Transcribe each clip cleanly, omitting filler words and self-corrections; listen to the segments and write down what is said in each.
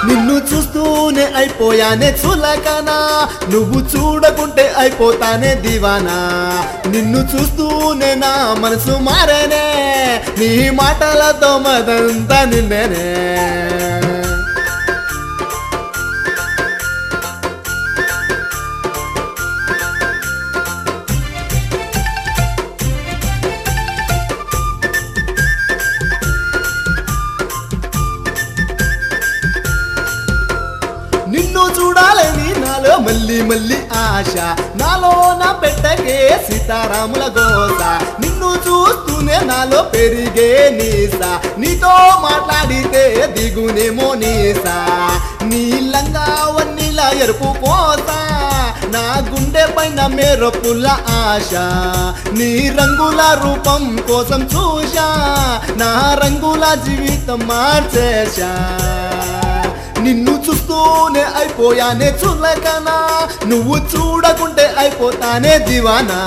నిన్ను చూస్తూనే అయిపోయానే చులకనా, నువ్వు చూడకుంటే అయిపోతానే దివానా. నిన్ను చూస్తూనే నా మనసు మారేనే, నీ మాటలతో మదంతా నిండేనే. నిన్ను చూడాలని నాలో మళ్ళీ మళ్ళీ ఆశ, నాలో నా పెట్టకే సీతారాముల గోస. నిన్ను చూస్తూనే నాలో పెరిగే నీస, నీతో మాట్లాడితే దిగునేమో నీసా. నీలంగా వన్నీలా ఎరుపు కోస, నా గుండె పైన మెరుపుల ఆశ. నీ రంగుల రూపం కోసం చూశా, నా రంగుల జీవితం మార్చేశా. నిన్ను చూస్తూనే అయిపోయానే చులకనా, నువ్వు చూడకుంటే అయిపోతానే దివానా.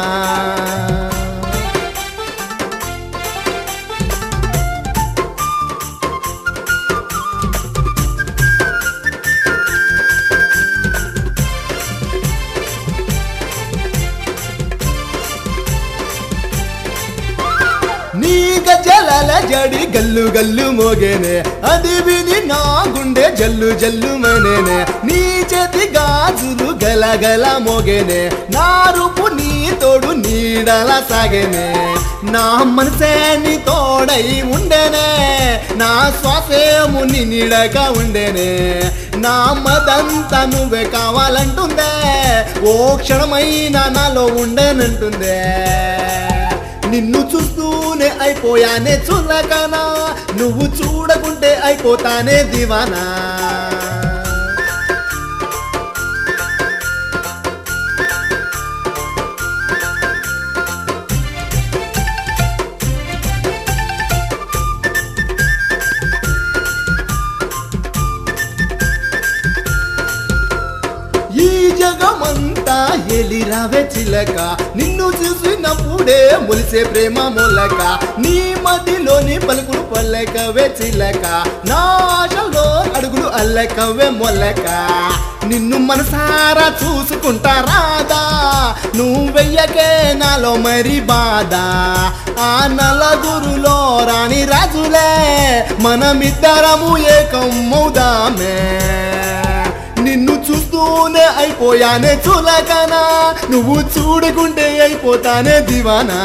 నీ గజలల జడి గల్లు గల్లు మోగేనే, అది విని నా గుండె జల్లు జల్లు మనేనే. నీ చేతి గాజులు గల గల మోగేనే, నా రూపు నీ తోడు నీడల సాగేనే. నా మనసే నీ తోడై ఉండేనే, నా శ్వాసేము నీ నీడగా ఉండేనే. నా మదంతా నువ్వే కావాలంటుందే, ఓ క్షణమైనా నాలో ఉండేనంటుందే. నిన్ను చూస్తూనే అయిపోయానే చులకనా, నువ్వు చూడకుంటే అయిపోతానే దివానా. ఈ జగమంతా ఎలిరావే చిలక, నిన్ను చూసినప్పుడే ములిసే ప్రేమ మొలక. నీ మదిలోని పలుకులు పల్లెకవే చిలక, నా ఆశలో అడుగులు అల్లకవే మొలక. నిన్ను మనసారా చూసుకుంటా రాదా, నువ్వెయ్యకే నాలో మరి బాధ. ఆ నలుగురులో రాణి రాజులే, మనమిద్దరము ఏకమవుదామే. నిన్ను చూస్తూనే అయిపోయానే చులకనా, నువ్వు చూడకుంటే అయిపోతానే దివానా.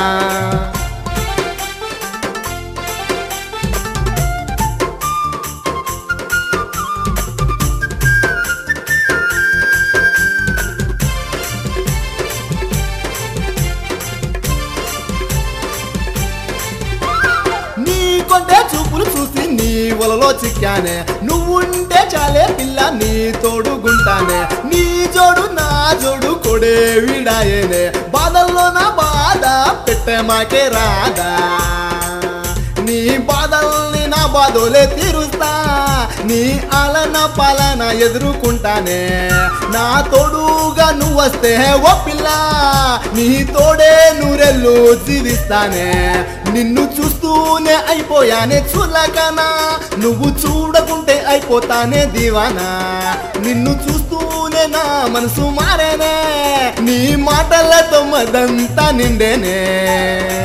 నీ కొంటే చూపులు చూసి నీ వలలో చిక్కానే, నువ్వుంటే చాలే పిల్ల నీ తోడుగుంటానే. నీ జోడు నా జోడు కొడే విడాయేనే, బాధల్లో నా బాధ పెట్టే మాకే రాదా. నీ బాధల్ని నా బాధలే తీరుస్తా, నీ ఆలన పాలన ఎదుర్కొంటానే. నా తోడుగా నువ్వొస్తే ఓ పిల్ల, నీ తోడే నూరెళ్ళు జీవిస్తానే. నిన్ను చూస్తూనే అయిపోయానే చులకనా, నువ్వు చూడకుంటే అయిపోతానే దివానా. నిన్ను చూస్తూనే నా మనసు మారేనే, నీ మాటలతో మదంతా నిండేనే.